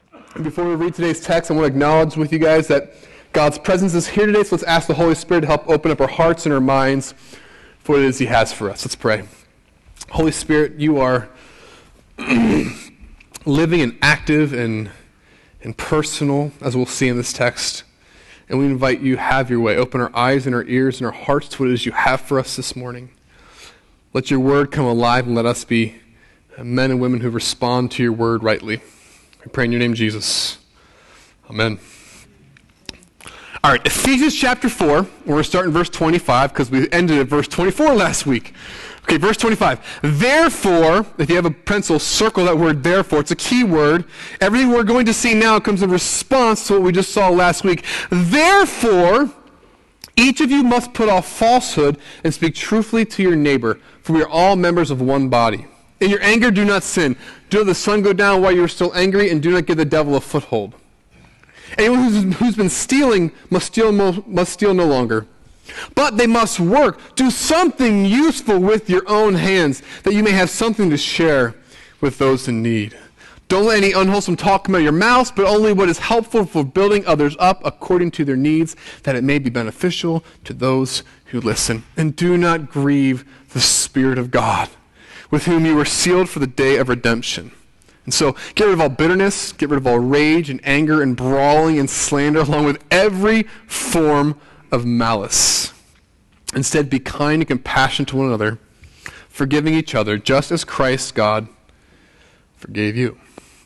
And before we read today's text, I want to acknowledge with you guys that God's presence is here today, so let's ask the Holy Spirit to help open up our hearts and our minds for what it is He has for us. Let's pray. Holy Spirit, you are living and active and personal, as we'll see in this text. And we invite you, have your way. Open our eyes and our ears and our hearts to what it is you have for us this morning. Let your word come alive and let us be men and women who respond to your word rightly. We pray in your name, Jesus. Amen. All right, Ephesians chapter 4. We're going to start in verse 25 because we ended at verse 24 last week. Okay, verse 25. Therefore, if you have a pencil, circle that word therefore. It's a key word. Everything we're going to see now comes in response to what we just saw last week. Therefore, each of you must put off falsehood and speak truthfully to your neighbor, for we are all members of one body. In your anger, do not sin. Do not let the sun go down while you are still angry, and do not give the devil a foothold. Anyone who's been stealing must steal no longer. But they must work. Do something useful with your own hands, that you may have something to share with those in need. Don't let any unwholesome talk come out of your mouths, but only what is helpful for building others up according to their needs, that it may be beneficial to those who listen. And do not grieve the Spirit of God, with whom you were sealed for the day of redemption. And so get rid of all bitterness, get rid of all rage and anger and brawling and slander, along with every form of malice. Instead, be kind and compassionate to one another, forgiving each other, just as Christ, God, forgave you.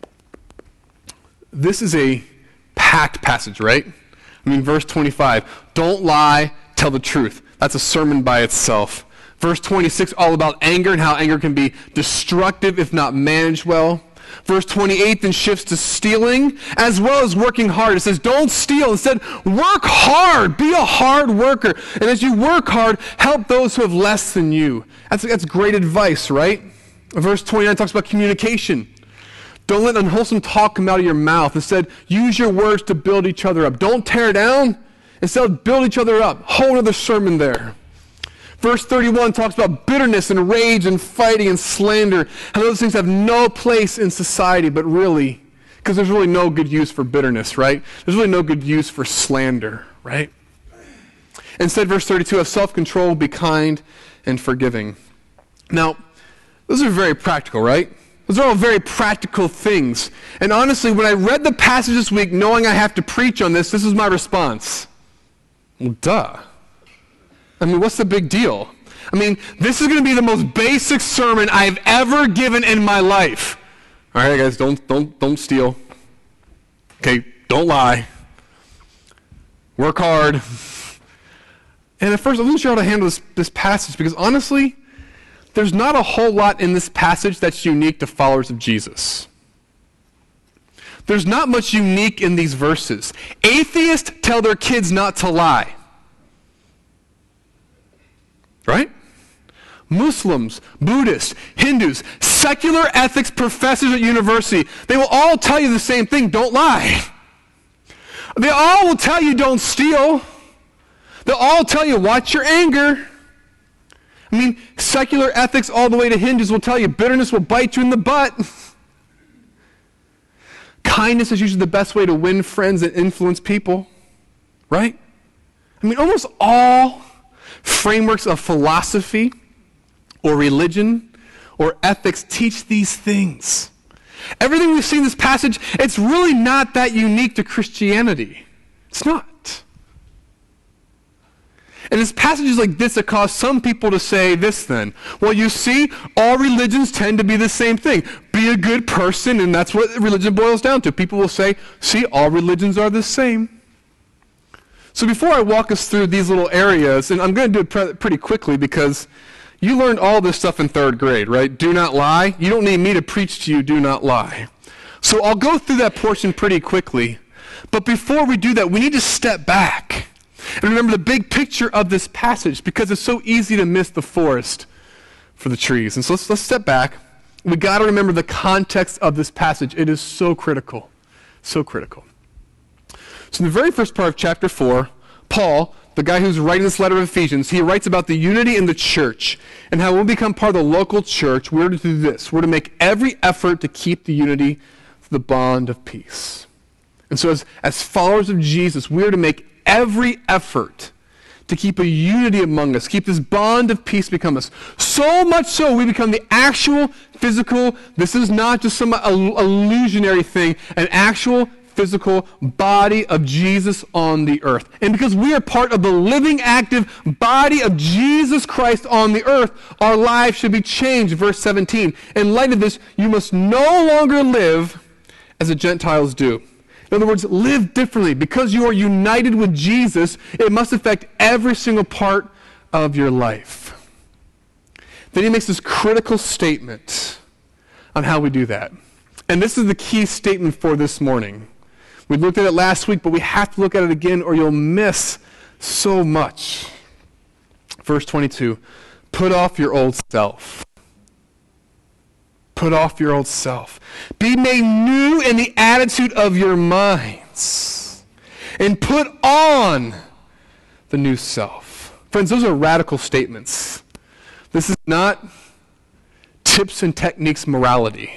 This is a packed passage, right? I mean, verse 25, don't lie, tell the truth. That's a sermon by itself. Verse 26, all about anger and how anger can be destructive if not managed well. Verse 28 then shifts to stealing as well as working hard. It says, don't steal. Instead, work hard. Be a hard worker. And as you work hard, help those who have less than you. That's great advice, right? Verse 29 talks about communication. Don't let unwholesome talk come out of your mouth. Instead, use your words to build each other up. Don't tear down. Instead, build each other up. Whole other sermon there. Verse 31 talks about bitterness and rage and fighting and slander. How those things have no place in society, but really, because there's really no good use for bitterness, right? There's really no good use for slander, right? Instead, verse 32, have self-control, be kind and forgiving. Now, those are very practical, right? Those are all very practical things. And honestly, when I read the passage this week, knowing I have to preach on this is my response. Well, duh. I mean, what's the big deal? I mean, this is going to be the most basic sermon I've ever given in my life. All right, guys, don't steal. Okay, don't lie. Work hard. And at first, I wasn't sure how to handle this passage because honestly, there's not a whole lot in this passage that's unique to followers of Jesus. There's not much unique in these verses. Atheists tell their kids not to lie. Right? Muslims, Buddhists, Hindus, secular ethics professors at university, they will all tell you the same thing, don't lie. They all will tell you don't steal. They'll all tell you watch your anger. I mean, secular ethics all the way to Hindus will tell you bitterness will bite you in the butt. Kindness is usually the best way to win friends and influence people. Right? I mean, almost all frameworks of philosophy or religion or ethics teach these things. Everything we see in this passage, it's really not that unique to Christianity. It's not. And it's passages like this that cause some people to say this then. Well, you see, all religions tend to be the same thing. Be a good person, and that's what religion boils down to. People will say, see, all religions are the same. So before I walk us through these little areas, and I'm going to do it pretty quickly because you learned all this stuff in 3rd grade, right? Do not lie. You don't need me to preach to you, do not lie. So I'll go through that portion pretty quickly. But before we do that, we need to step back and remember the big picture of this passage because it's so easy to miss the forest for the trees. And so let's step back. We got to remember the context of this passage. It is so critical. So critical. So in the very first part of chapter 4, Paul, the guy who's writing this letter of Ephesians, he writes about the unity in the church and how we'll become part of the local church. We're to do this. We're to make every effort to keep the unity of the bond of peace. And so as followers of Jesus, we are to make every effort to keep a unity among us, keep this bond of peace become us. So much so we become the actual physical, this is not just some illusionary thing, an actual physical body of Jesus on the earth. And because we are part of the living, active body of Jesus Christ on the earth, our lives should be changed. Verse 17, in light of this, you must no longer live as the Gentiles do. In other words, live differently. Because you are united with Jesus, it must affect every single part of your life. Then he makes this critical statement on how we do that. And this is the key statement for this morning. We looked at it last week, but we have to look at it again or you'll miss so much. Verse 22, put off your old self. Put off your old self. Be made new in the attitude of your minds. And put on the new self. Friends, those are radical statements. This is not tips and techniques morality.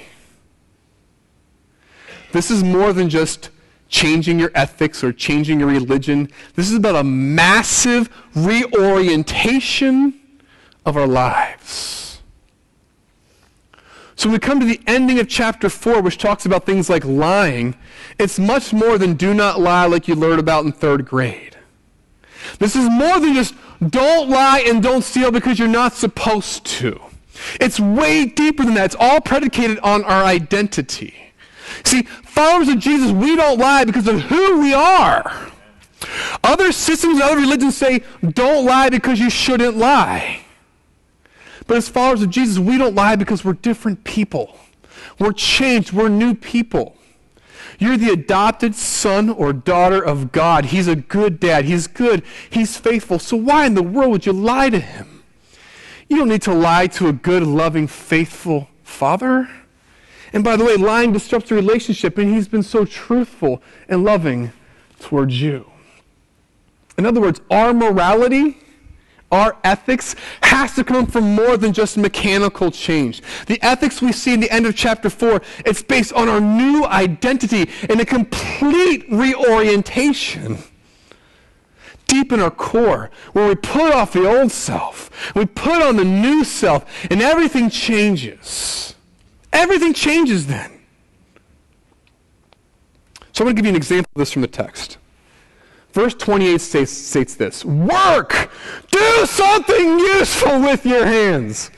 This is more than just changing your ethics or changing your religion. This is about a massive reorientation of our lives. So when we come to the ending of chapter 4, which talks about things like lying, it's much more than do not lie like you learned about in 3rd grade. This is more than just don't lie and don't steal because you're not supposed to. It's way deeper than that. It's all predicated on our identity. See, followers of Jesus, we don't lie because of who we are. Other systems and other religions say don't lie because you shouldn't lie. But as followers of Jesus, we don't lie because we're different people. We're changed. We're new people. You're the adopted son or daughter of God. He's a good dad. He's good. He's faithful. So why in the world would you lie to him? You don't need to lie to a good, loving, faithful father. And by the way, lying disrupts the relationship, and he's been so truthful and loving towards you. In other words, our morality, our ethics has to come from more than just mechanical change. The ethics we see in the end of chapter 4, it's based on our new identity and a complete reorientation. Deep in our core, where we put off the old self, we put on the new self, and everything changes. Everything changes then. So I'm going to give you an example of this from the text. Verse 28 states this, work! Do something useful with your hands!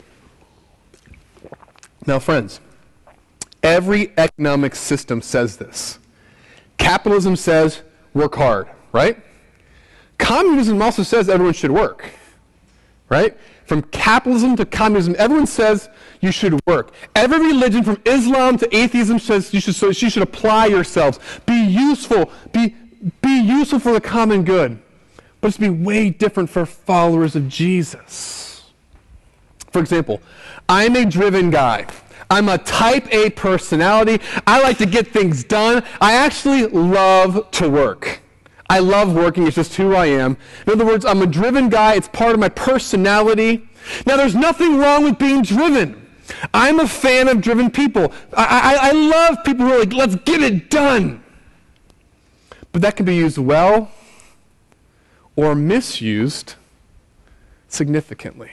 Now, friends, every economic system says this. Capitalism says, work hard, right? Communism also says everyone should work, right? From capitalism to communism, everyone says you should work. Every religion, from Islam to atheism, says you should apply yourselves. Be useful. Be useful for the common good. But it's to be way different for followers of Jesus. For example, I'm a driven guy. I'm a type A personality. I like to get things done. I actually love to work. I love working. It's just who I am. In other words, I'm a driven guy. It's part of my personality. Now, there's nothing wrong with being driven. I'm a fan of driven people. I love people who are like, let's get it done. But that can be used well or misused significantly.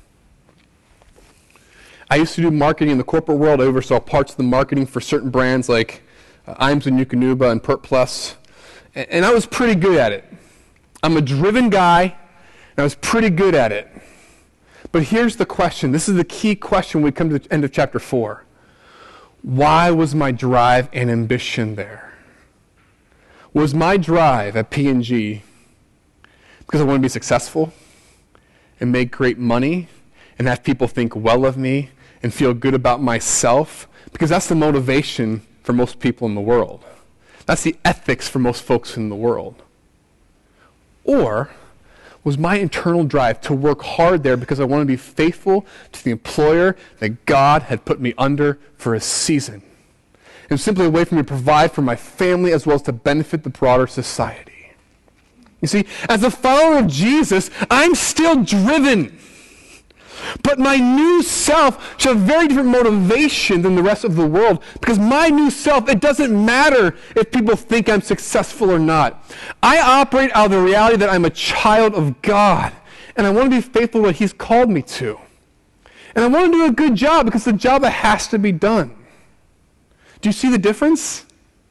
I used to do marketing in the corporate world. I oversaw parts of the marketing for certain brands like Iams and Eukanuba and Pert Plus. And I was pretty good at it. I'm a driven guy, and I was pretty good at it. But here's the question. This is the key question when we come to the end of chapter 4. Why was my drive and ambition there? Was my drive at P&G because I want to be successful and make great money and have people think well of me and feel good about myself? Because that's the motivation for most people in the world. That's the ethics for most folks in the world. Or was my internal drive to work hard there because I want to be faithful to the employer that God had put me under for a season? And simply a way for me to provide for my family as well as to benefit the broader society. You see, as a follower of Jesus, I'm still driven. But my new self should have very different motivation than the rest of the world, because my new self, it doesn't matter if people think I'm successful or not. I operate out of the reality that I'm a child of God, and I want to be faithful to what He's called me to. And I want to do a good job because it's a job that has to be done. Do you see the difference?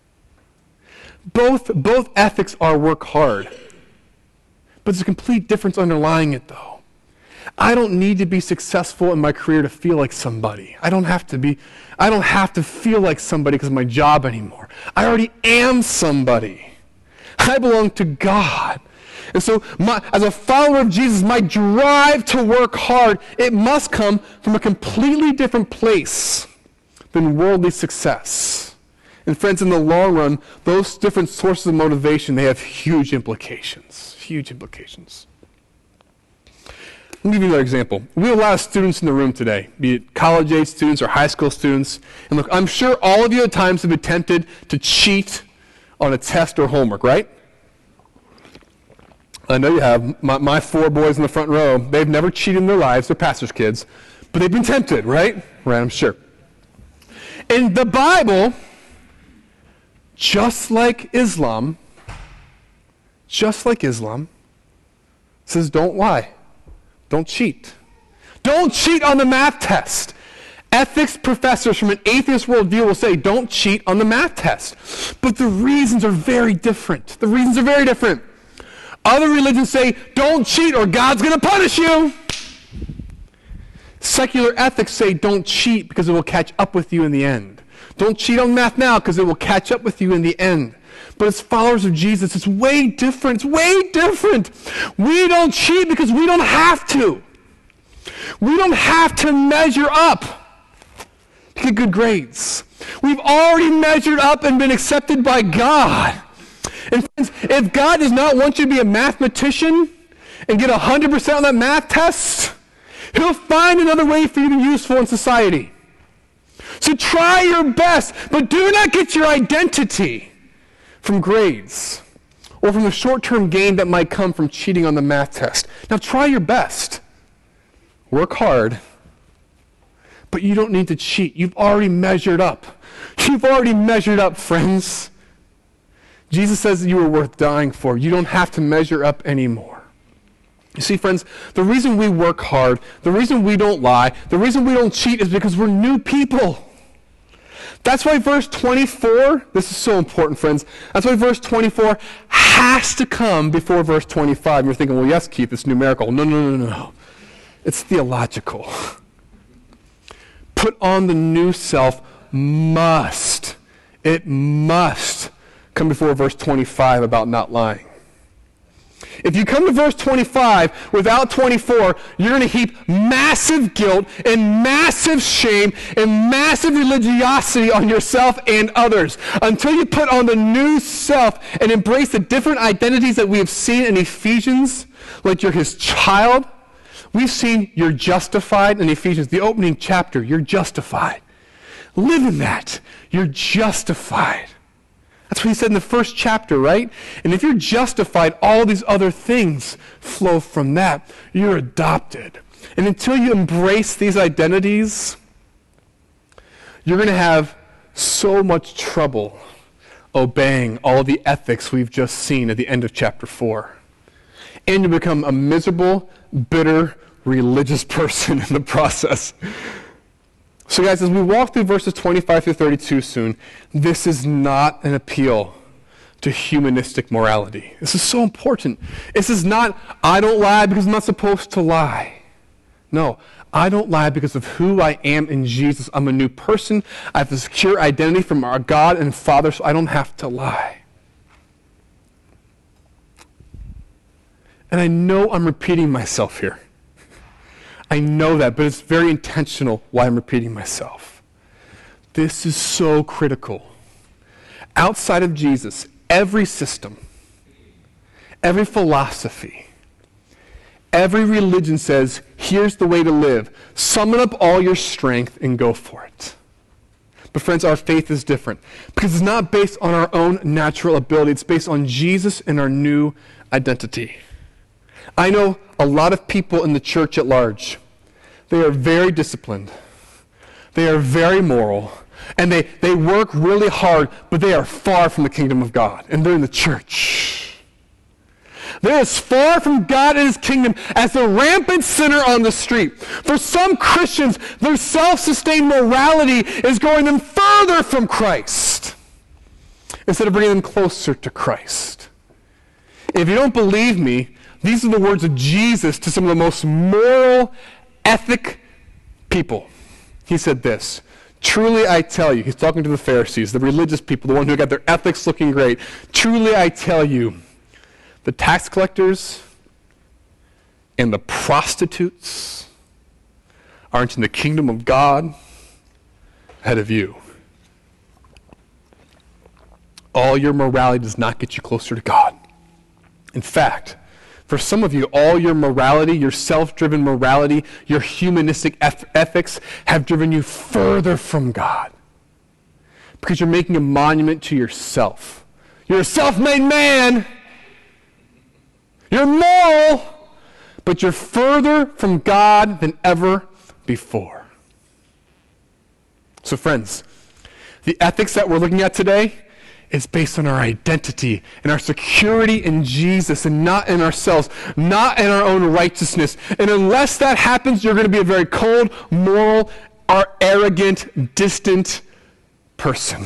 Both ethics are work hard. But there's a complete difference underlying it, though. I don't need to be successful in my career to feel like somebody. I don't have to feel like somebody because of my job anymore. I already am somebody. I belong to God. And so as a follower of Jesus, my drive to work hard, it must come from a completely different place than worldly success. And friends, in the long run, those different sources of motivation, they have huge implications. Huge implications. Let me give you another example. We have a lot of students in the room today, be it college-age students or high school students. And look, I'm sure all of you at times have been tempted to cheat on a test or homework, right? I know you have. My 4 boys in the front row, they've never cheated in their lives. They're pastors' kids. But they've been tempted, right? Right, I'm sure. In the Bible, just like Islam, says don't lie. Don't cheat. Don't cheat on the math test. Ethics professors from an atheist worldview will say, don't cheat on the math test. But the reasons are very different. Other religions say, don't cheat or God's going to punish you. Secular ethics say, don't cheat because it will catch up with you in the end. Don't cheat on math now because it will catch up with you in the end. But as followers of Jesus, it's way different. It's way different. We don't cheat because we don't have to. We don't have to measure up to get good grades. We've already measured up and been accepted by God. And friends, if God does not want you to be a mathematician and get 100% on that math test, He'll find another way for you to be useful in society. So try your best, but do not get your identity from grades or from the short-term gain that might come from cheating on the math test. Now try your best. Work hard, but you don't need to cheat. You've already measured up. You've already measured up, friends. Jesus says that you are worth dying for. You don't have to measure up anymore. You see, friends, the reason we work hard, the reason we don't lie, the reason we don't cheat is because we're new people. That's why verse 24, this is so important, friends. That's why verse 24 has to come before verse 25. You're thinking, well, yes, Keith, it's numerical. No. It's theological. Put on the new self must. It must come before verse 25 about not lying. If you come to verse 25 without 24, you're going to heap massive guilt and massive shame and massive religiosity on yourself and others until you put on the new self and embrace the different identities that we have seen in Ephesians, like you're His child. We've seen you're justified in Ephesians, the opening chapter. You're justified. Live in that. You're justified. That's what he said in the first chapter, right? And if you're justified, all these other things flow from that. You're adopted. And until you embrace these identities, you're going to have so much trouble obeying all the ethics we've just seen at the end of chapter 4. And you become a miserable, bitter, religious person in the process. So guys, as we walk through verses 25 through 32 soon, this is not an appeal to humanistic morality. This is so important. This is not, I don't lie because I'm not supposed to lie. No, I don't lie because of who I am in Jesus. I'm a new person. I have a secure identity from our God and Father, so I don't have to lie. And I know I'm repeating myself here. I know that, but it's very intentional why I'm repeating myself. This is so critical. Outside of Jesus, every system, every philosophy, every religion says, here's the way to live. Summon up all your strength and go for it. But friends, our faith is different because it's not based on our own natural ability. It's based on Jesus and our new identity. I know a lot of people in the church at large They are very disciplined. They are very moral. And they work really hard, but they are far from the kingdom of God. And they're in the church. They're as far from God and his kingdom as the rampant sinner on the street. For some Christians, their self-sustained morality is going them further from Christ instead of bringing them closer to Christ. If you don't believe me, these are the words of Jesus to some of the most moral, ethic people. He said this, "Truly I tell you," he's talking to the Pharisees, the religious people, the ones who got their ethics looking great. "Truly I tell you, the tax collectors and the prostitutes aren't in the kingdom of God ahead of you." All your morality does not get you closer to God. In fact, for some of you, all your morality, your self-driven morality, your humanistic ethics have driven you further from God because you're making a monument to yourself. You're a self-made man. You're moral, but you're further from God than ever before. So friends, the ethics that we're looking at today is based on our identity and our security in Jesus and not in ourselves, not in our own righteousness. And unless that happens, you're going to be a very cold, moral, or arrogant, distant person.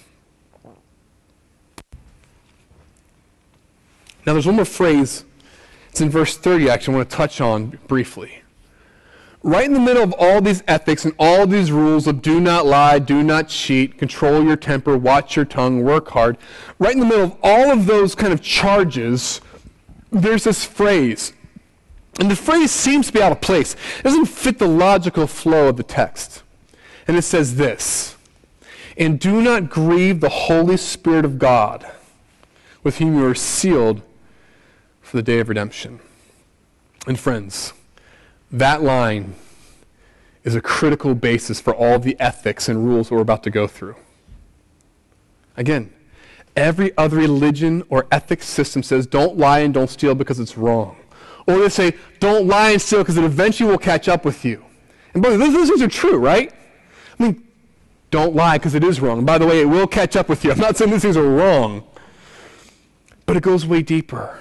Now there's one more phrase. It's in verse 30, actually, I want to touch on briefly. Right in the middle of all these ethics and all these rules of do not lie, do not cheat, control your temper, watch your tongue, work hard, right in the middle of all of those kind of charges, there's this phrase. And the phrase seems to be out of place. It doesn't fit the logical flow of the text. And it says this, "And do not grieve the Holy Spirit of God, with whom you are sealed for the day of redemption." And friends, that line is a critical basis for all the ethics and rules we're about to go through. Again, every other religion or ethics system says don't lie and don't steal because it's wrong. Or they say don't lie and steal because it eventually will catch up with you. And by the way, those things are true, right? I mean, don't lie because it is wrong. And by the way, it will catch up with you. I'm not saying these things are wrong. But it goes way deeper.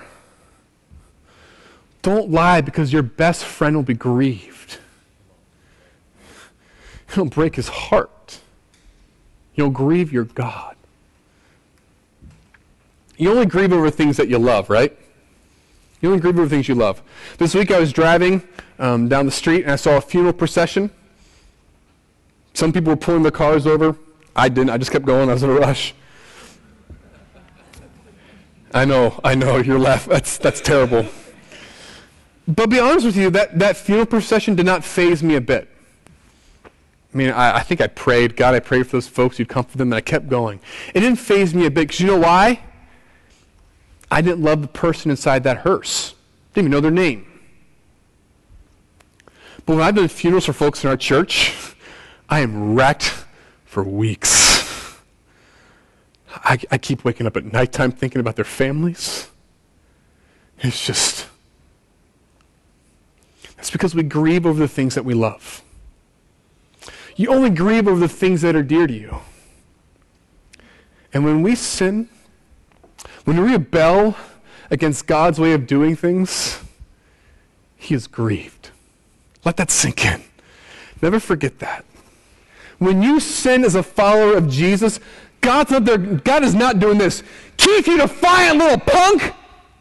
Don't lie because your best friend will be grieved. You'll break his heart. You'll grieve your God. You only grieve over things that you love, right? You only grieve over things you love. This week I was driving down the street and I saw a funeral procession. Some people were pulling their cars over. I didn't. I just kept going. I was in a rush. I know. You're laughing. That's terrible. But to be honest with you, that funeral procession did not faze me a bit. I mean, I think I prayed. God, I prayed for those folks. You'd comfort them, and I kept going. It didn't faze me a bit, because you know why? I didn't love the person inside that hearse. Didn't even know their name. But when I've done funerals for folks in our church, I am wrecked for weeks. I keep waking up at nighttime thinking about their families. It's just... It's because we grieve over the things that we love. You only grieve over the things that are dear to you. And when we sin, when we rebel against God's way of doing things, he is grieved. Let that sink in. Never forget that. When you sin as a follower of Jesus, God's not there. God is not doing this. Keith, you defiant little punk!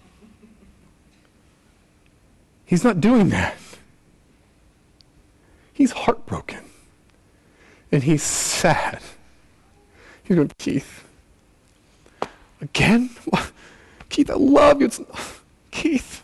He's not doing that. He's heartbroken. And he's sad. He's going, Keith, again? Keith, I love you. Keith.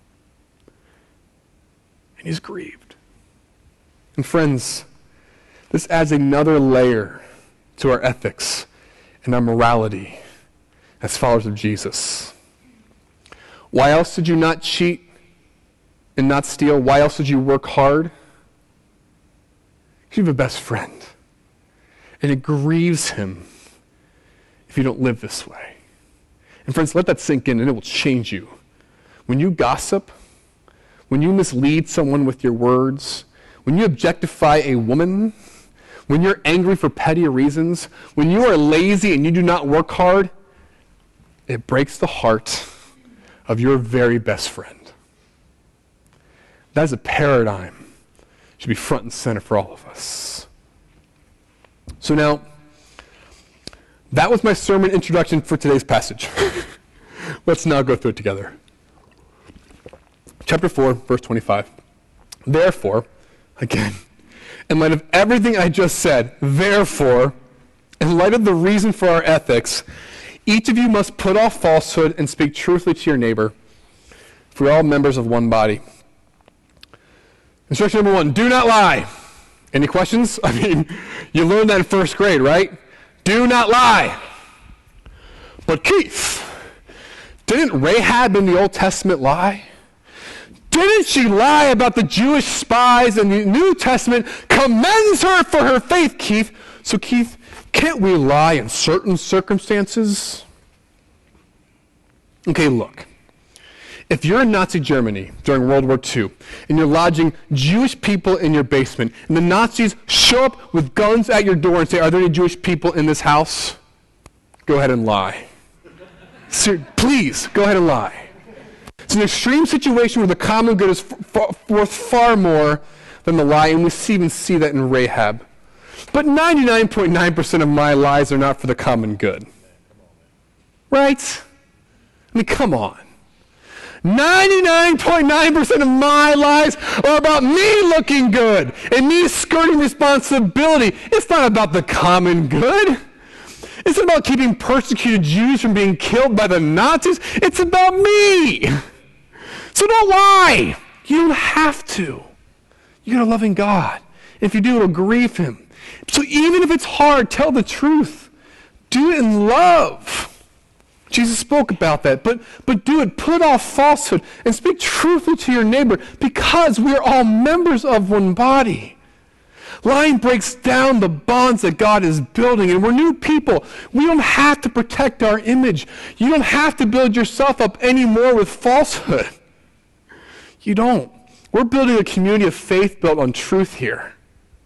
And he's grieved. And friends, this adds another layer to our ethics and our morality as followers of Jesus. Why else did you not cheat and not steal? Why else did you work hard? You have a best friend. And it grieves him if you don't live this way. And friends, let that sink in and it will change you. When you gossip, when you mislead someone with your words, when you objectify a woman, when you're angry for petty reasons, when you are lazy and you do not work hard, it breaks the heart of your very best friend. That is a paradigm. It should be front and center for all of us. So now, that was my sermon introduction for today's passage. Let's now go through it together. Chapter 4, verse 25. Therefore, again, in light of everything I just said, therefore, in light of the reason for our ethics, each of you must put off falsehood and speak truthfully to your neighbor, for we are all members of one body. Instruction number 1, do not lie. Any questions? I mean, you learned that in first grade, right? Do not lie. But Keith, didn't Rahab in the Old Testament lie? Didn't she lie about the Jewish spies, and the New Testament commends her for her faith, Keith? So Keith, can't we lie in certain circumstances? Okay, look. If you're in Nazi Germany during World War II, and you're lodging Jewish people in your basement, and the Nazis show up with guns at your door and say, are there any Jewish people in this house? Go ahead and lie. Please, go ahead and lie. It's an extreme situation where the common good is worth far more than the lie, and we even see that in Rahab. But 99.9% of my lies are not for the common good. Right? I mean, come on. 99.9% of my lies are about me looking good and me skirting responsibility. It's not about the common good. It's not about keeping persecuted Jews from being killed by the Nazis. It's about me. So don't lie. You don't have to. You got a loving God. If you do, it'll grieve him. So even if it's hard, tell the truth. Do it in love. Jesus spoke about that. But do it. Put off falsehood and speak truthfully to your neighbor, because we are all members of one body. Lying breaks down the bonds that God is building, and we're new people. We don't have to protect our image. You don't have to build yourself up anymore with falsehood. You don't. We're building a community of faith built on truth here,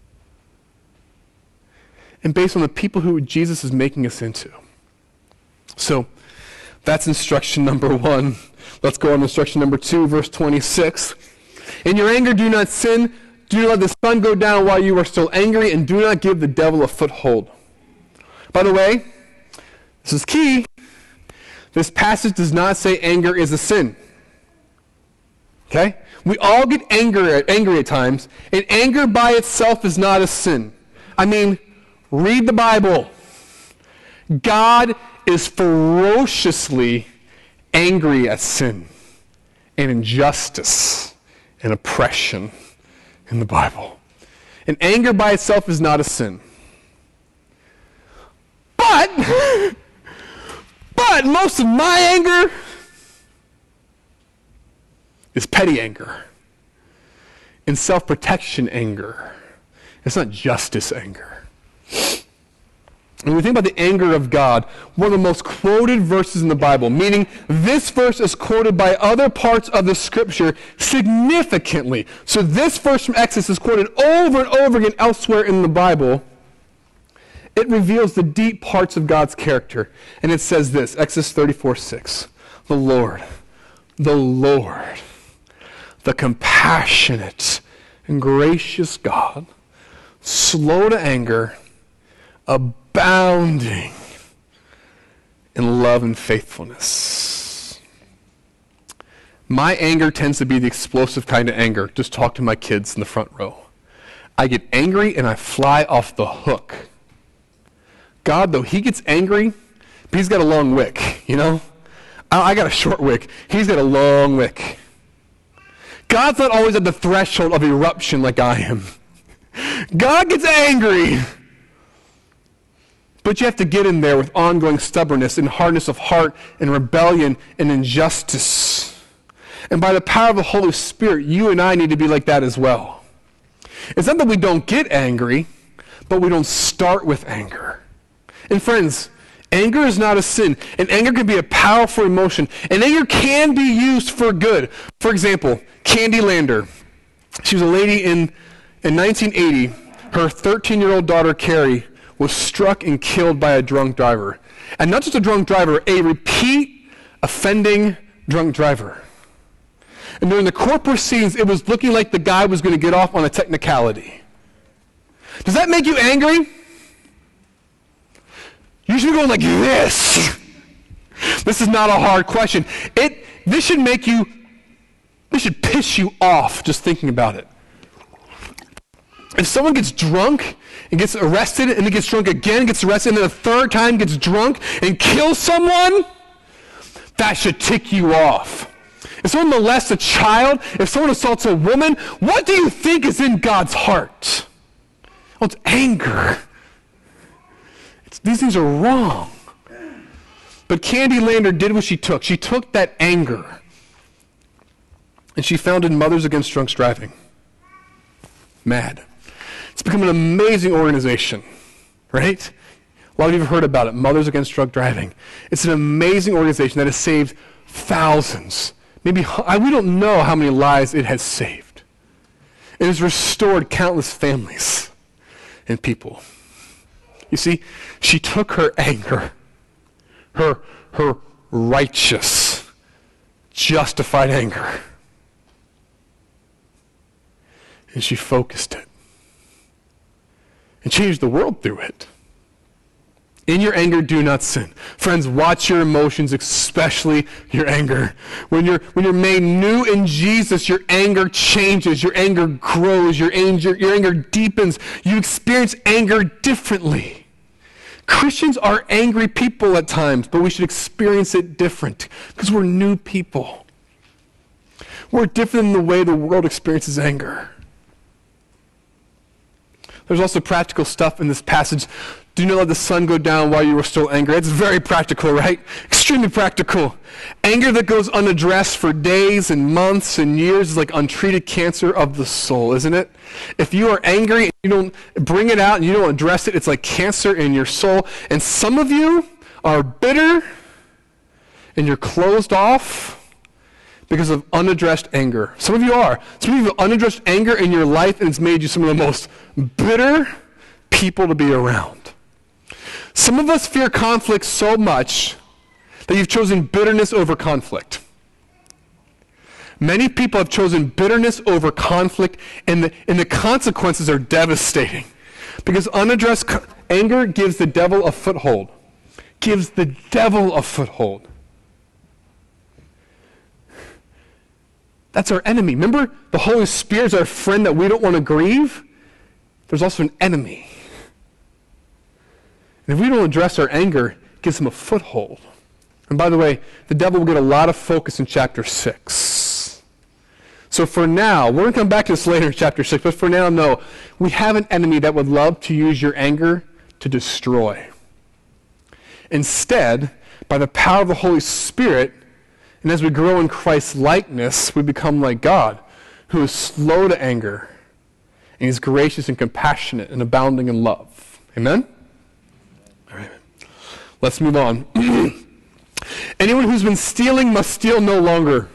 and based on the people who Jesus is making us into. So that's instruction number 1. Let's go on to instruction number 2, verse 26. In your anger, do not sin. Do not let the sun go down while you are still angry, and do not give the devil a foothold. By the way, this is key. This passage does not say anger is a sin. Okay? We all get angry at times, and anger by itself is not a sin. I mean, read the Bible. God is ferociously angry at sin and injustice and oppression in the Bible. And anger by itself is not a sin. But most of my anger is petty anger and self-protection anger. It's not justice anger. When we think about the anger of God, one of the most quoted verses in the Bible, meaning this verse is quoted by other parts of the Scripture significantly. So this verse from Exodus is quoted over and over again elsewhere in the Bible. It reveals the deep parts of God's character. And it says this, Exodus 34:6, the Lord, the compassionate and gracious God, slow to anger, abounding in love and faithfulness. My anger tends to be the explosive kind of anger. Just talk to my kids in the front row. I get angry and I fly off the hook. God, though, he gets angry, but he's got a long wick, you know? I got a short wick. He's got a long wick. God's not always at the threshold of eruption like I am. God gets angry. But you have to get in there with ongoing stubbornness and hardness of heart and rebellion and injustice. And by the power of the Holy Spirit, you and I need to be like that as well. It's not that we don't get angry, but we don't start with anger. And friends, anger is not a sin, and anger can be a powerful emotion, and anger can be used for good. For example, Candy Lander. She was a lady in In 1980, her 13-year-old daughter, Carrie, was struck and killed by a drunk driver. And not just a drunk driver, a repeat offending drunk driver. And during the court proceedings, it was looking like the guy was going to get off on a technicality. Does that make you angry? You should be going like this. This is not a hard question. This should piss you off just thinking about it. If someone gets drunk and gets arrested and then gets drunk again, gets arrested, and then a third time gets drunk and kills someone, that should tick you off. If someone molests a child, if someone assaults a woman, what do you think is in God's heart? Well, it's anger. These things are wrong. But Candy Lander did what she took. She took that anger and she founded Mothers Against Drunk Driving. MAD. It's become an amazing organization, right? A lot of you have heard about it, Mothers Against Drunk Driving. It's an amazing organization that has saved thousands, maybe, we don't know how many lives it has saved. It has restored countless families and people. You see, she took her anger, her righteous, justified anger, and she focused it and changed the world through it. In your anger, do not sin. Friends, watch your emotions, especially your anger. When you're made new in Jesus, your anger changes, your anger grows, your anger deepens. You experience anger differently. Christians are angry people at times, but we should experience it different because we're new people. We're different in the way the world experiences anger. There's also practical stuff in this passage. Do not let the sun go down while you are still angry. It's very practical, right? Extremely practical. Anger that goes unaddressed for days and months and years is like untreated cancer of the soul, isn't it? If you are angry and you don't bring it out and you don't address it, it's like cancer in your soul. And some of you are bitter and you're closed off because of unaddressed anger. Some of you are. Some of you have unaddressed anger in your life and it's made you some of the most bitter people to be around. Some of us fear conflict so much that you've chosen bitterness over conflict. Many people have chosen bitterness over conflict, and the consequences are devastating. Because unaddressed anger gives the devil a foothold. Gives the devil a foothold. That's our enemy. Remember, the Holy Spirit is our friend that we don't want to grieve? There's also an enemy. And if we don't address our anger, it gives him a foothold. And by the way, the devil will get a lot of focus in chapter 6. So for now, we're going to come back to this later in chapter 6, but for now, no. We have an enemy that would love to use your anger to destroy. Instead, by the power of the Holy Spirit, and as we grow in Christ's likeness, we become like God, who is slow to anger, and he's gracious and compassionate and abounding in love. Amen? All right. Let's move on. Anyone who's been stealing must steal no longer.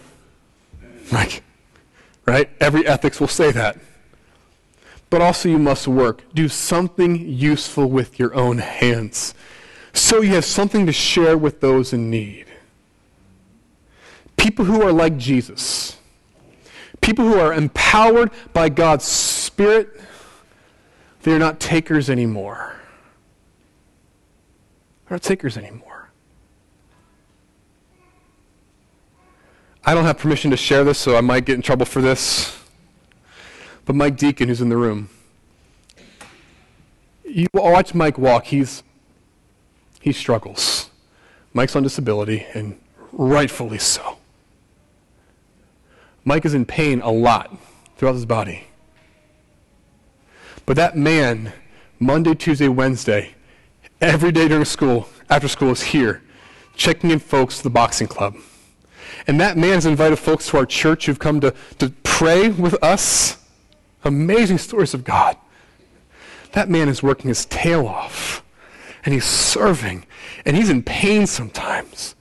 Right? Every ethics will say that. But also you must work. Do something useful with your own hands, so you have something to share with those in need. People who are like Jesus, people who are empowered by God's Spirit, they're not takers anymore. They're not takers anymore. I don't have permission to share this, so I might get in trouble for this. But Mike Deacon, who's in the room, you watch Mike walk. He struggles. Mike's on disability, and rightfully so. Mike is in pain a lot throughout his body. But that man, Monday, Tuesday, Wednesday, every day during school, after school, is here, checking in folks to the boxing club. And that man has invited folks to our church who've come to pray with us. Amazing stories of God. That man is working his tail off, and he's serving, and he's in pain sometimes.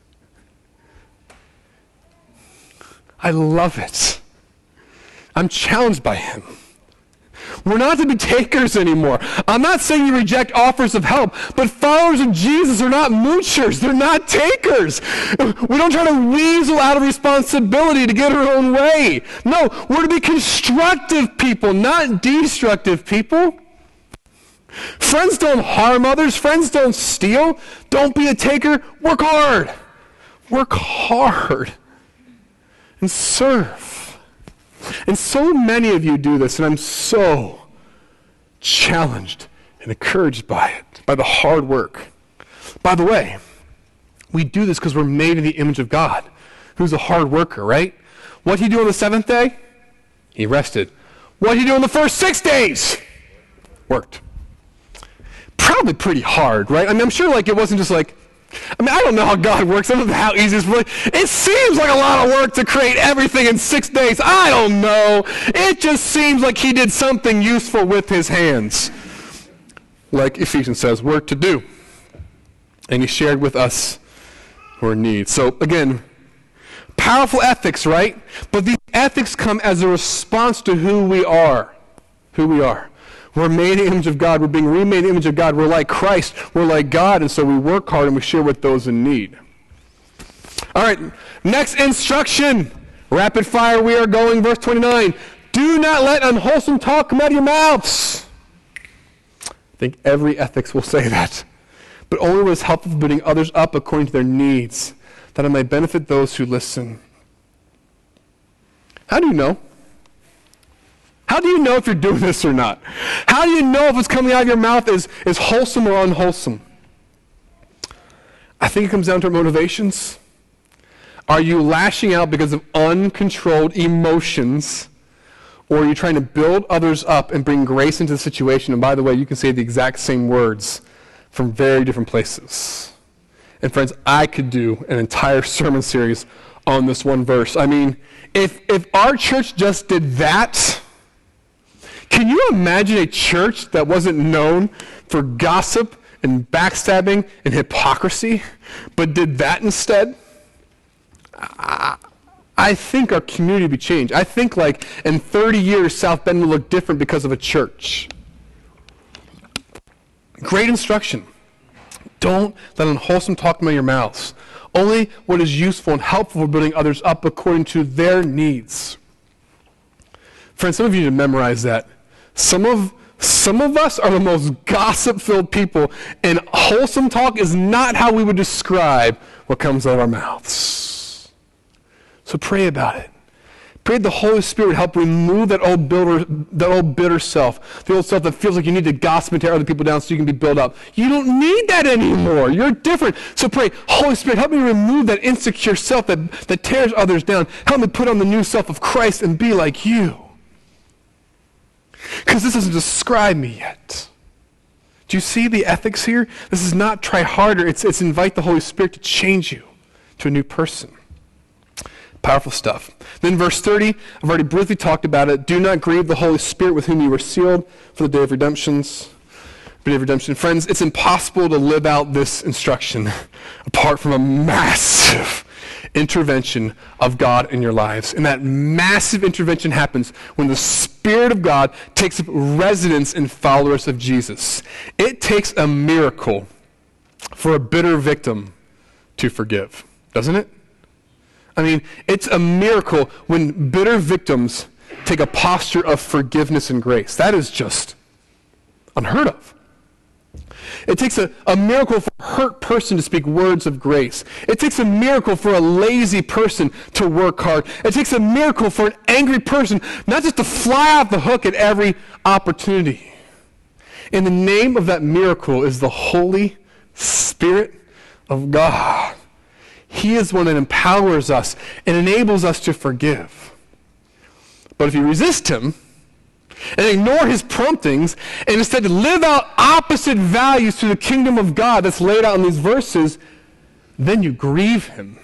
I love it. I'm challenged by him. We're not to be takers anymore. I'm not saying you reject offers of help, but followers of Jesus are not moochers. They're not takers. We don't try to weasel out of responsibility to get our own way. No, we're to be constructive people, not destructive people. Friends don't harm others. Friends don't steal. Don't be a taker. Work hard. Work hard. And serve. And so many of you do this, and I'm so challenged and encouraged by it, by the hard work. By the way, we do this because we're made in the image of God, who's a hard worker, right? What did he do on the seventh day? He rested. What did he do on the first 6 days? Worked. Probably pretty hard, right? I mean, I'm sure it wasn't just I don't know how God works. I don't know how easy it seems like a lot of work to create everything in 6 days. I don't know. It just seems like he did something useful with his hands. Like Ephesians says, work to do. And he shared with us our needs. So again, powerful ethics, right? But these ethics come as a response to who we are. Who we are. We're made in the image of God. We're being remade in the image of God. We're like Christ. We're like God. And so we work hard and we share with those in need. All right, next instruction. Rapid fire, we are going. Verse 29. Do not let unwholesome talk come out of your mouths. I think every ethics will say that. But only what is helpful for building others up according to their needs, that it may benefit those who listen. How do you know? How do you know if you're doing this or not? How do you know if what's coming out of your mouth is wholesome or unwholesome? I think it comes down to our motivations. Are you lashing out because of uncontrolled emotions, or are you trying to build others up and bring grace into the situation? And by the way, you can say the exact same words from very different places. And friends, I could do an entire sermon series on this one verse. I mean, if our church just did that, can you imagine a church that wasn't known for gossip and backstabbing and hypocrisy, but did that instead? I think our community would be changed. I think in 30 years, South Bend will look different because of a church. Great instruction. Don't let unwholesome talk come out of your mouths. Only what is useful and helpful for building others up according to their needs. Friends, some of you need to memorize that. Some of us are the most gossip-filled people, and wholesome talk is not how we would describe what comes out of our mouths. So pray about it. Pray the Holy Spirit would help remove that old bitter self, the old self that feels like you need to gossip and tear other people down so you can be built up. You don't need that anymore. You're different. So pray, Holy Spirit, help me remove that insecure self that tears others down. Help me put on the new self of Christ and be like you. Because this doesn't describe me yet. Do you see the ethics here? This is not try harder. It's invite the Holy Spirit to change you to a new person. Powerful stuff. Then verse 30, I've already briefly talked about it. Do not grieve the Holy Spirit with whom you were sealed for the day of redemption. Friends, it's impossible to live out this instruction apart from a massive intervention of God in your lives. And that massive intervention happens when the Spirit of God takes up residence in followers of Jesus. It takes a miracle for a bitter victim to forgive, doesn't it? I mean, it's a miracle when bitter victims take a posture of forgiveness and grace. That is just unheard of. It takes a miracle for a hurt person to speak words of grace. It takes a miracle for a lazy person to work hard. It takes a miracle for an angry person not just to fly off the hook at every opportunity. And the name of that miracle is the Holy Spirit of God. He is one that empowers us and enables us to forgive. But if you resist him and ignore his promptings and instead live out opposite values to the kingdom of God that's laid out in these verses, then you grieve him.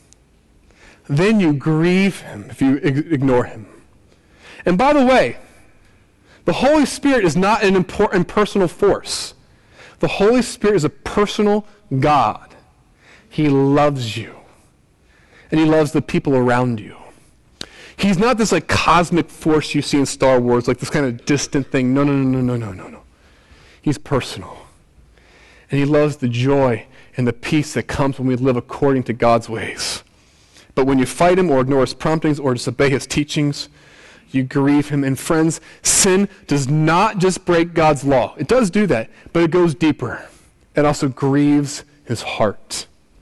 Then you grieve him if you ignore him. And by the way, the Holy Spirit is not an impersonal force. The Holy Spirit is a personal God. He loves you. And he loves the people around you. He's not this like cosmic force you see in Star Wars, like this kind of distant thing. No. He's personal. And he loves the joy and the peace that comes when we live according to God's ways. But when you fight him or ignore his promptings or disobey his teachings, you grieve him. And friends, sin does not just break God's law. It does do that, but it goes deeper. It also grieves his heart.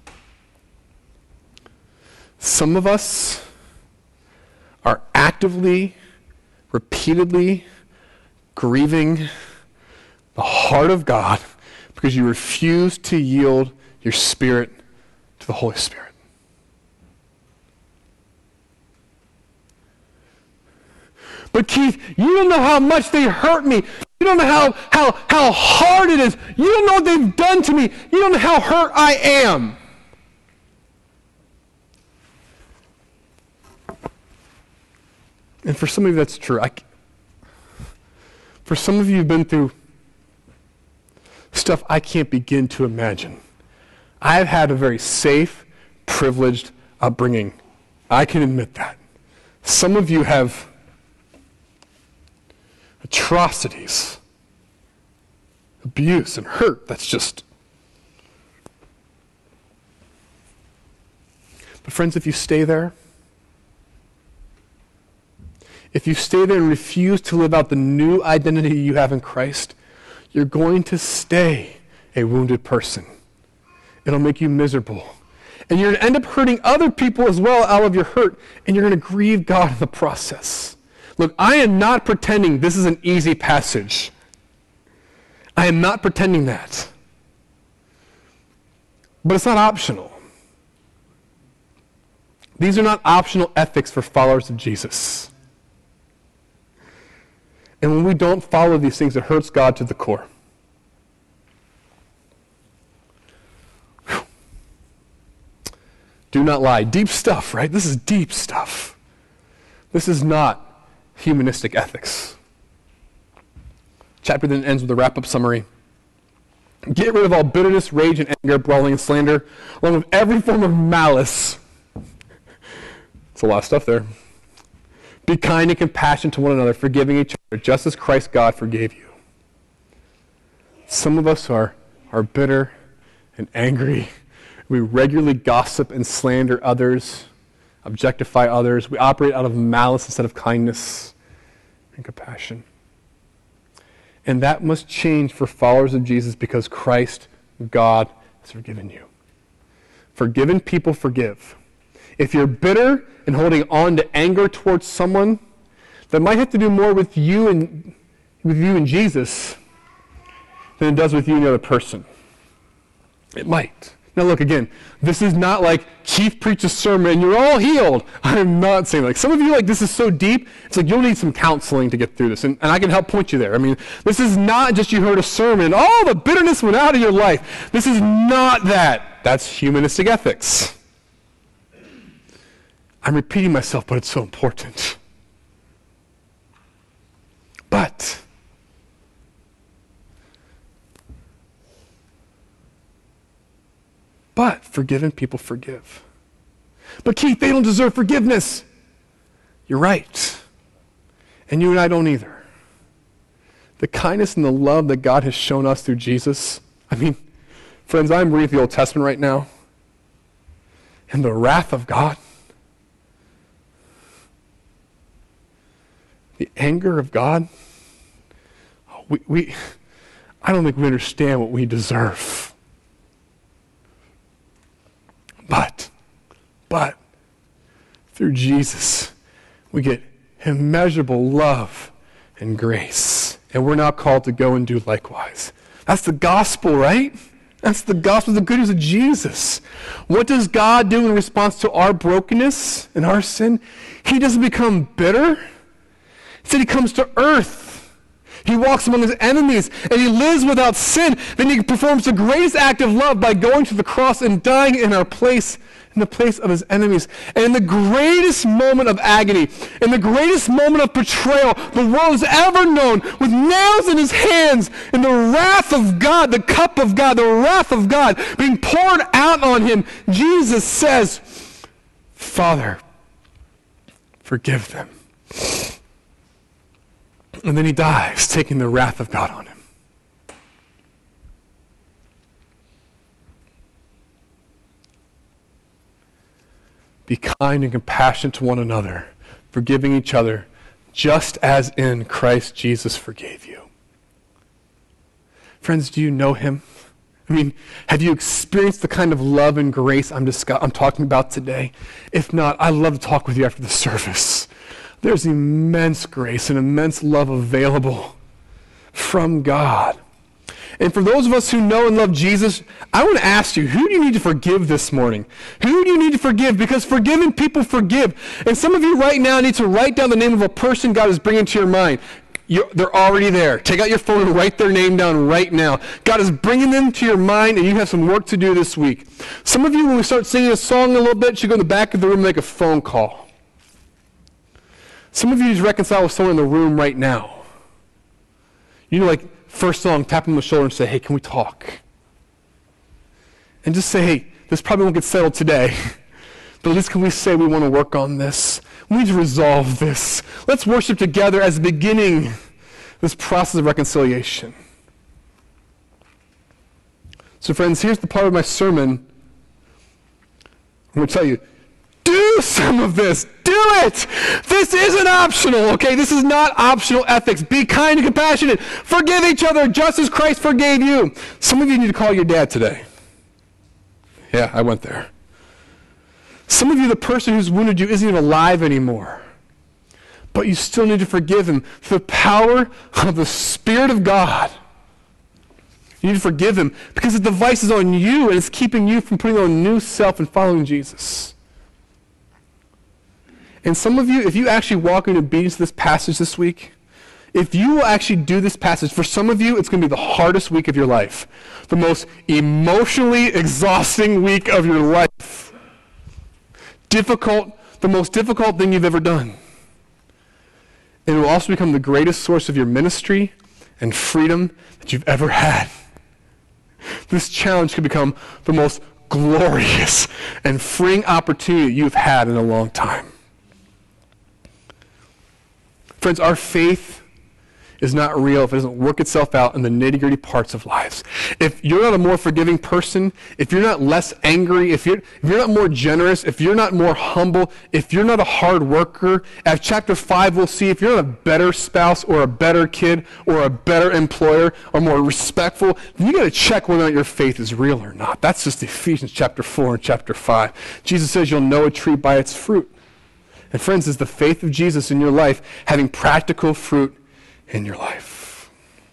Some of us are actively, repeatedly grieving the heart of God because you refuse to yield your spirit to the Holy Spirit. But Keith, you don't know how much they hurt me. You don't know how hard it is. You don't know what they've done to me. You don't know how hurt I am. And for some of you, that's true. For some of you, you've been through stuff I can't begin to imagine. I've had a very safe, privileged upbringing. I can admit that. Some of you have atrocities, abuse, and hurt. That's just... But friends, if you stay there, and refuse to live out the new identity you have in Christ, you're going to stay a wounded person. It'll make you miserable. And you're going to end up hurting other people as well out of your hurt, and you're going to grieve God in the process. Look, I am not pretending this is an easy passage. I am not pretending that. But it's not optional. These are not optional ethics for followers of Jesus. And when we don't follow these things, it hurts God to the core. Whew. Do not lie. Deep stuff, right? This is deep stuff. This is not humanistic ethics. Chapter then ends with a wrap-up summary. Get rid of all bitterness, rage, and anger, brawling, and slander, along with every form of malice. It's a lot of stuff there. Be kind and compassionate to one another, forgiving each other, just as Christ God forgave you. Some of us are bitter and angry. We regularly gossip and slander others, objectify others. We operate out of malice instead of kindness and compassion. And that must change for followers of Jesus because Christ, God, has forgiven you. Forgiven people forgive. If you're bitter and holding on to anger towards someone, that might have to do more with you and Jesus than it does with you and the other person. It might. Now look, again, this is not like Keith preached a sermon and you're all healed. I'm not saying like some of you like this is so deep, it's like you'll need some counseling to get through this. And I can help point you there. I mean, this is not just you heard a sermon and all the bitterness went out of your life. This is not that. That's humanistic ethics. I'm repeating myself, but it's so important. But forgiven people forgive. But Keith, they don't deserve forgiveness. You're right. And you and I don't either. The kindness and the love that God has shown us through Jesus. I mean, friends, I'm reading the Old Testament right now. And the wrath of God, the anger of God, I don't think we understand what we deserve. But through Jesus, we get immeasurable love and grace. And we're now called to go and do likewise. That's the gospel, right? That's the gospel, the good news of Jesus. What does God do in response to our brokenness and our sin? He doesn't become bitter. Instead, he comes to earth. He walks among his enemies, and he lives without sin. Then he performs the greatest act of love by going to the cross and dying in our place, in the place of his enemies. And in the greatest moment of agony, in the greatest moment of betrayal the world has ever known, with nails in his hands, in the wrath of God, the cup of God, the wrath of God being poured out on him, Jesus says, Father, forgive them. And then he dies, taking the wrath of God on him. Be kind and compassionate to one another, forgiving each other, just as in Christ Jesus forgave you. Friends, do you know him? I mean, have you experienced the kind of love and grace I'm talking about today? If not, I'd love to talk with you after the service. There's immense grace and immense love available from God. And for those of us who know and love Jesus, I want to ask you, who do you need to forgive this morning? Who do you need to forgive? Because forgiven people forgive. And some of you right now need to write down the name of a person God is bringing to your mind. They're already there. Take out your phone and write their name down right now. God is bringing them to your mind, and you have some work to do this week. Some of you, when we start singing a song a little bit, should go in the back of the room and make a phone call. Some of you need to reconcile with someone in the room right now. You know, like, first song, tap them on the shoulder and say, hey, can we talk? And just say, hey, this probably won't get settled today, but at least can we say we want to work on this? We need to resolve this. Let's worship together as the beginning of this process of reconciliation. So friends, here's the part of my sermon. I'm going to tell you, do some of this. Do it. This isn't optional, okay? This is not optional ethics. Be kind and compassionate. Forgive each other just as Christ forgave you. Some of you need to call your dad today. Yeah, I went there. Some of you, the person who's wounded you isn't even alive anymore. But you still need to forgive him. Through the power of the Spirit of God, you need to forgive him because the device is on you and it's keeping you from putting on a new self and following Jesus. And some of you, if you actually walk in obedience to this passage this week, if you will actually do this passage, for some of you, it's going to be the hardest week of your life. The most emotionally exhausting week of your life. The most difficult thing you've ever done. And it will also become the greatest source of your ministry and freedom that you've ever had. This challenge could become the most glorious and freeing opportunity you've had in a long time. Friends, our faith is not real if it doesn't work itself out in the nitty-gritty parts of lives. If you're not a more forgiving person, if you're not less angry, if you're not more generous, if you're not more humble, if you're not a hard worker, as chapter 5 we'll see, if you're not a better spouse or a better kid or a better employer or more respectful, then you got to check whether or not your faith is real or not. That's just Ephesians chapter 4 and chapter 5. Jesus says you'll know a tree by its fruit. And friends, is the faith of Jesus in your life having practical fruit in your life?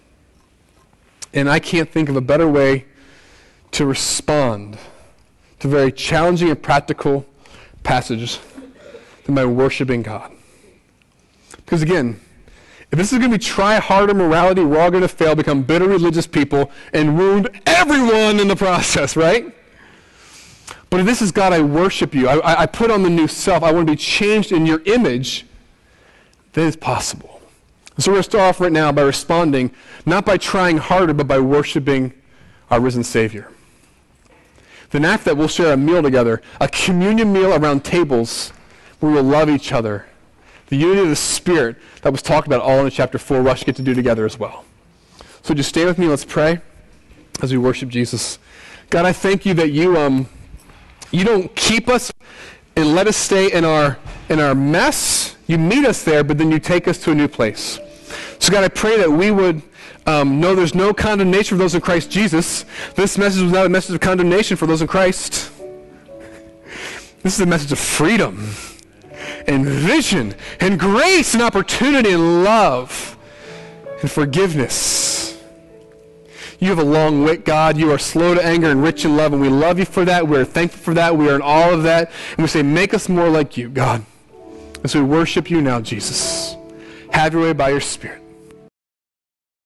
And I can't think of a better way to respond to very challenging and practical passages than by worshiping God. Because again, if this is going to be try-harder morality, we're all going to fail, become bitter religious people, and wound everyone in the process, right? But if this is God, I worship you, I put on the new self, I want to be changed in your image, then it's possible. So we're going to start off right now by responding, not by trying harder, but by worshiping our risen Savior. Then after that, we'll share a meal together, a communion meal around tables where we'll love each other. The unity of the Spirit that was talked about all in chapter 4, we'll actually get to do together as well. So just stay with me, let's pray as we worship Jesus. God, I thank you that you don't keep us and let us stay in our mess. You meet us there, but then you take us to a new place. So God, I pray that we would know there's no condemnation for those in Christ Jesus. This message was not a message of condemnation for those in Christ. This is a message of freedom and vision and grace and opportunity and love and forgiveness. You have a long wit, God. You are slow to anger and rich in love, and we love you for that. We are thankful for that. We are in all of that. And we say, make us more like you, God. And so we worship you now, Jesus. Have your way by your Spirit.